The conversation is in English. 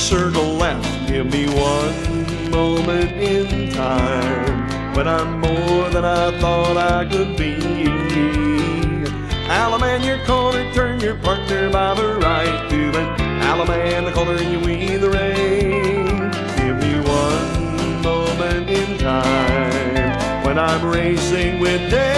circle left. Give me one moment in time when I'm more than I thought I could be. Allemande your corner, turn your partner by the right to an Allemande the corner, you weave the rain. Give me one moment in time when I'm racing with day.